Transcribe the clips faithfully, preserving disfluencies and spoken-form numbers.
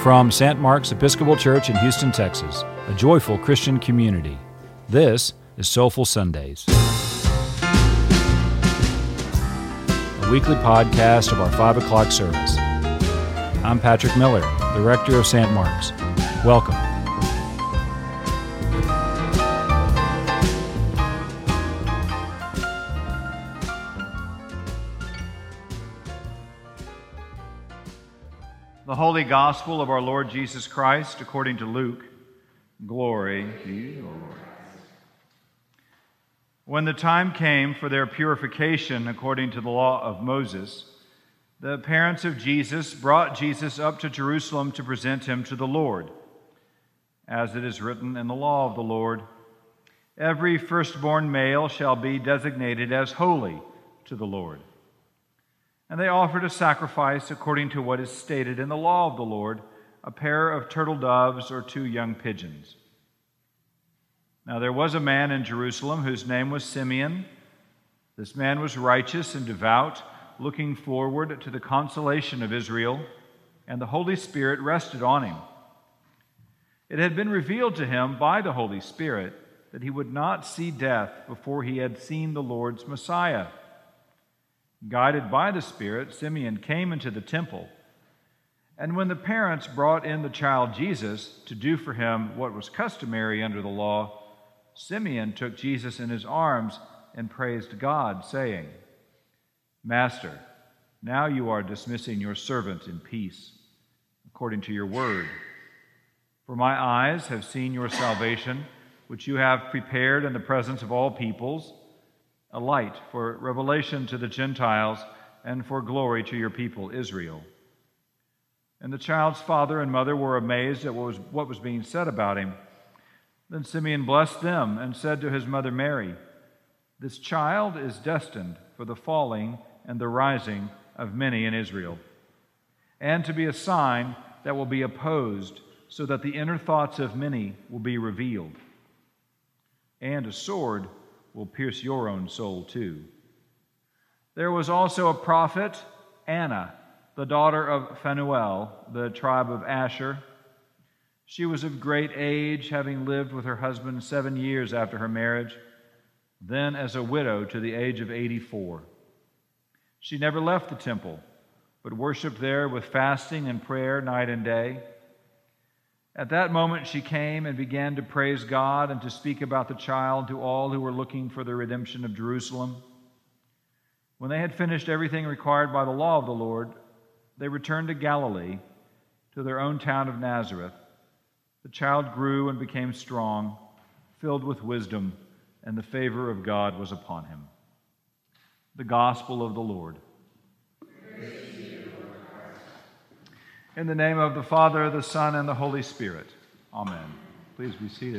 From Saint Mark's Episcopal Church in Houston, Texas, a joyful Christian community, this is Soulful Sundays, a weekly podcast of our five o'clock service. I'm Patrick Miller, the rector of Saint Mark's. Welcome. The Holy Gospel of our Lord Jesus Christ according to Luke. Glory to you, Lord. When the time came for their purification according to the law of Moses, the parents of Jesus brought Jesus up to Jerusalem to present him to the Lord. As it is written in the law of the Lord, every firstborn male shall be designated as holy to the Lord. And they offered a sacrifice according to what is stated in the law of the Lord, a pair of turtle doves or two young pigeons. Now there was a man in Jerusalem whose name was Simeon. This man was righteous and devout, looking forward to the consolation of Israel, and the Holy Spirit rested on him. It had been revealed to him by the Holy Spirit that he would not see death before he had seen the Lord's Messiah. Guided by the Spirit, Simeon came into the temple. And when the parents brought in the child Jesus to do for him what was customary under the law, Simeon took Jesus in his arms and praised God, saying, Master, now you are dismissing your servant in peace, according to your word. For my eyes have seen your salvation, which you have prepared in the presence of all peoples, a light for revelation to the Gentiles and for glory to your people Israel. And the child's father and mother were amazed at what was, what was being said about him. Then Simeon blessed them and said to his mother Mary, This child is destined for the falling and the rising of many in Israel, and to be a sign that will be opposed, so that the inner thoughts of many will be revealed. And a sword will pierce your own soul too. There was also a prophet, Anna, the daughter of Phanuel, the tribe of Asher. She was of great age, having lived with her husband seven years after her marriage, then as a widow to the age of eighty-four. She never left the temple, but worshipped there with fasting and prayer night and day. At that moment she came and began to praise God and to speak about the child to all who were looking for the redemption of Jerusalem. When they had finished everything required by the law of the Lord, they returned to Galilee, to their own town of Nazareth. The child grew and became strong, filled with wisdom, and the favor of God was upon him. The Gospel of the Lord. In the name of the Father, the Son, and the Holy Spirit. Amen. Please be seated.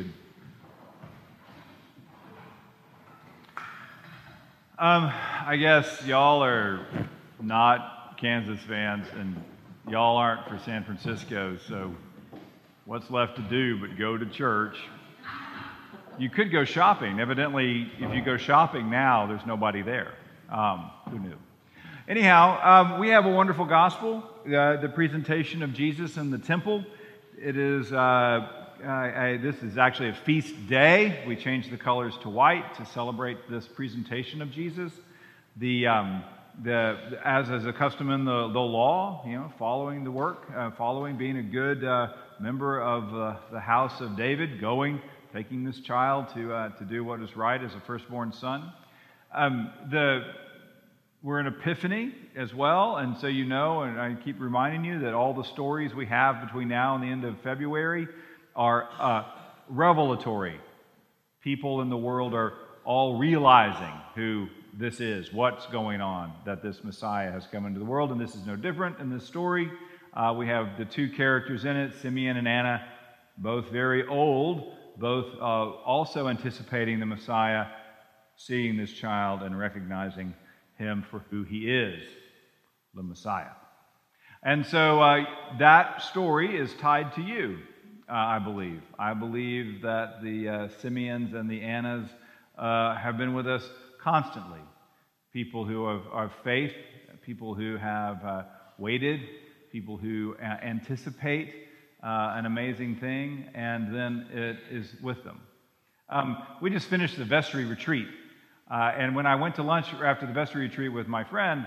Um, I guess y'all are not Kansas fans, and y'all aren't for San Francisco, so what's left to do but go to church? You could go shopping. Evidently, if you go shopping now, there's nobody there. Um, who knew? Anyhow, um, we have a wonderful gospel, uh, the presentation of Jesus in the temple. It is, uh, I, I, this is actually a feast day. We changed the colors to white to celebrate this presentation of Jesus. The, um, the as is a custom in the, the law, you know, following the work, uh, following being a good uh, member of uh, the house of David, going, taking this child to uh, to do what is right as a firstborn son. Um, the We're in Epiphany as well, and so you know, and I keep reminding you that all the stories we have between now and the end of February are uh, revelatory. People in the world are all realizing who this is, what's going on, that this Messiah has come into the world, and this is no different in this story. Uh, we have the two characters in it, Simeon and Anna, both very old, both uh, also anticipating the Messiah, seeing this child and recognizing him for who he is, the Messiah. And so uh, that story is tied to you, uh, I believe. I believe that the uh, Simeons and the Annas uh, have been with us constantly. People who have, are faith, people who have uh, waited, people who uh, anticipate uh, an amazing thing, and then it is with them. Um, we just finished the vestry retreat, uh, and when I went to lunch after the vestry retreat with my friend,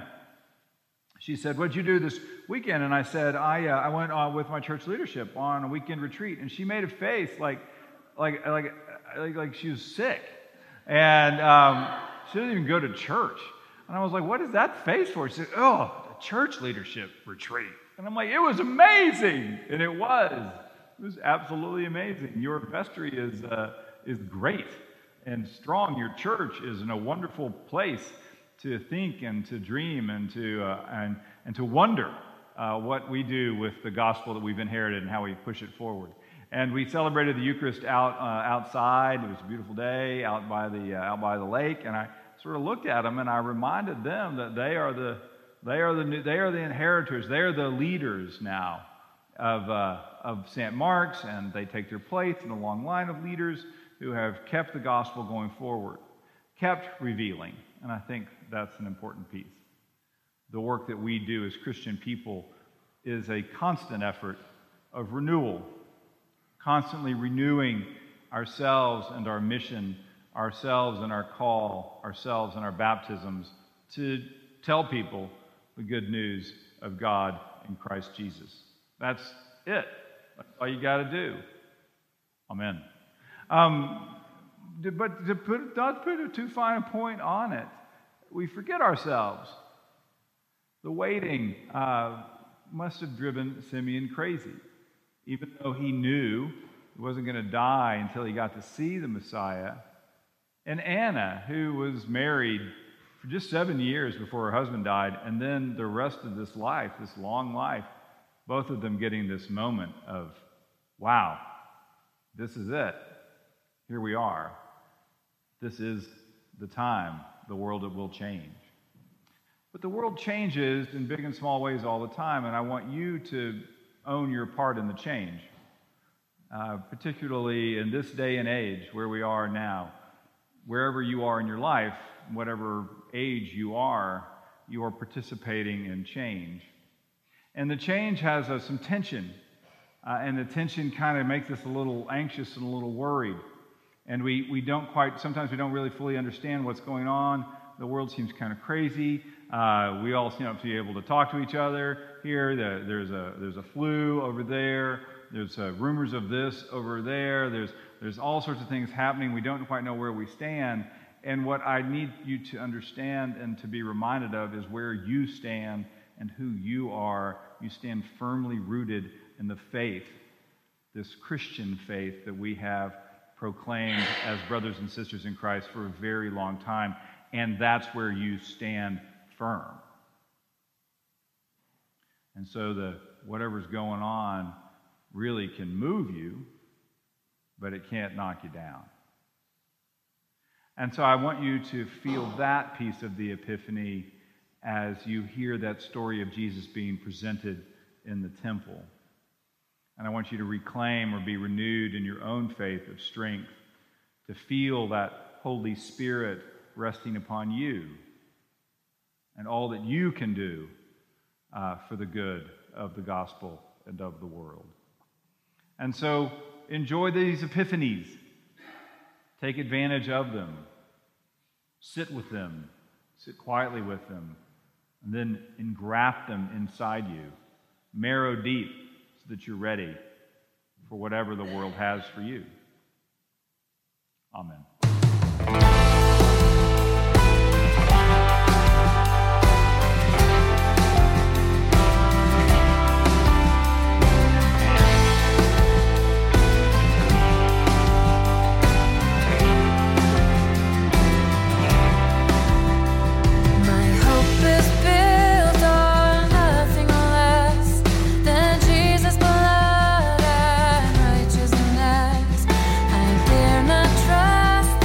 she said, "What'd you do this weekend?" And I said, I uh, I went uh, with my church leadership on a weekend retreat. And she made a face like like like like, like she was sick. And um, she didn't even go to church. And I was like, "What is that face for?" She said, "Oh, the church leadership retreat." And I'm like, "It was amazing." And it was. It was absolutely amazing. Your vestry is uh, is great and strong. Your church is in a wonderful place to think and to dream and to uh, and and to wonder uh, what we do with the gospel that we've inherited and how we push it forward. And we celebrated the Eucharist out uh, outside. It was a beautiful day out by the uh, out by the lake, and I sort of looked at them and I reminded them that they are the they are the new, they are the inheritors. They are the leaders now of uh, of Saint Mark's, and they take their place in a long line of leaders who have kept the gospel going forward, kept revealing. And I think that's an important piece. The work that we do as Christian people is a constant effort of renewal, constantly renewing ourselves and our mission, ourselves and our call, ourselves and our baptisms, to tell people the good news of God in Christ Jesus. That's it. That's all you got to do. Amen. Um, But to put, not put a too fine a point on it, we forget ourselves. The waiting uh, must have driven Simeon crazy, even though he knew he wasn't going to die until he got to see the Messiah. And Anna, who was married for just seven years before her husband died, and then the rest of this life, this long life, both of them getting this moment of, wow, this is it. Here we are. This is the time the world will change. But the world changes in big and small ways all the time, and I want you to own your part in the change, uh, particularly in this day and age where we are now. Wherever you are in your life, whatever age you are, you are participating in change. And the change has uh, some tension, uh, and the tension kind of makes us a little anxious and a little worried. And we, we don't quite, sometimes we don't really fully understand what's going on. The world seems kind of crazy. Uh, we all seem to be able to talk to each other here. The, there's a there's a flu over there. There's uh, rumors of this over there. There's there's all sorts of things happening. We don't quite know where we stand. And what I need you to understand and to be reminded of is where you stand and who you are. You stand firmly rooted in the faith, this Christian faith that we have proclaimed as brothers and sisters in Christ for a very long time, and that's where you stand firm. And so the whatever's going on really can move you, but it can't knock you down. And so I want you to feel that piece of the Epiphany as you hear that story of Jesus being presented in the temple. And I want you to reclaim or be renewed in your own faith of strength, to feel that Holy Spirit resting upon you and all that you can do uh, for the good of the gospel and of the world. And so enjoy these epiphanies. Take advantage of them. Sit with them. Sit quietly with them. And then engraft them inside you. Marrow deep, that you're ready for whatever the world has for you. Amen. Trust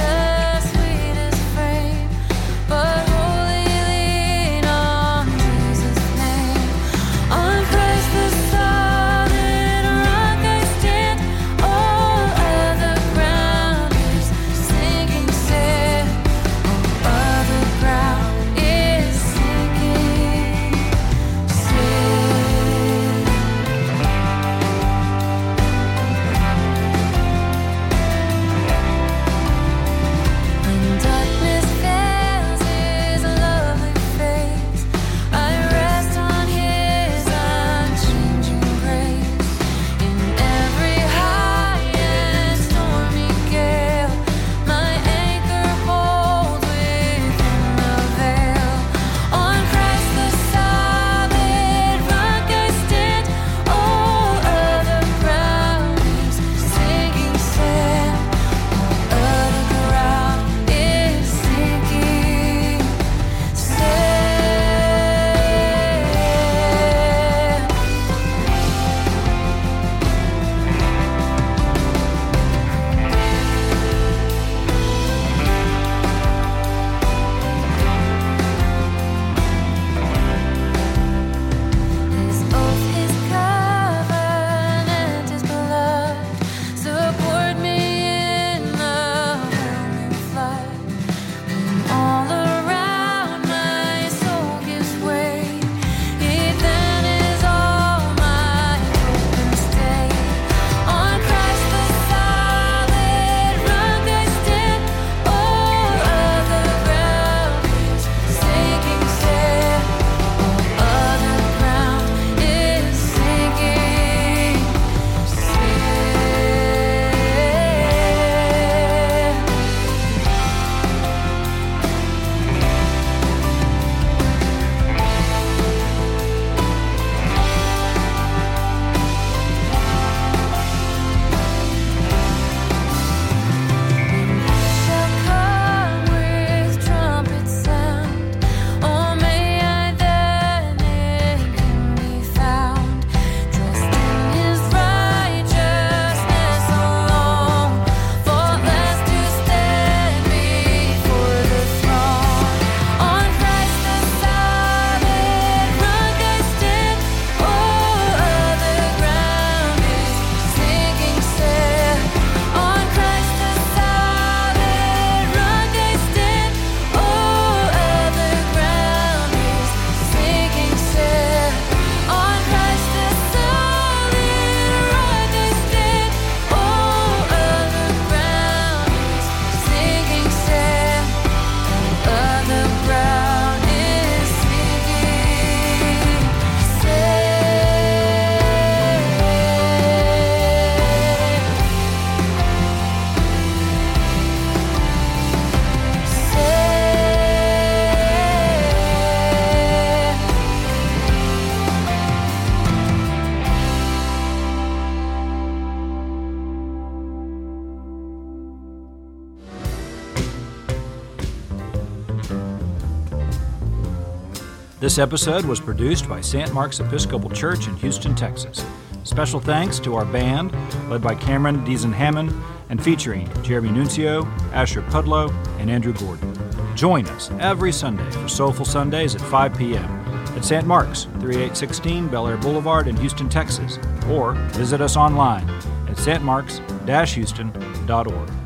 This episode was produced by Saint Mark's Episcopal Church in Houston, Texas. Special thanks to our band, led by Cameron Deason-Hammond, and featuring Jeremy Nuncio, Asher Pudlow, and Andrew Gordon. Join us every Sunday for Soulful Sundays at five p.m. at Saint Mark's, thirty-eight sixteen Bel Air Boulevard in Houston, Texas, or visit us online at s t marks dash houston dot org.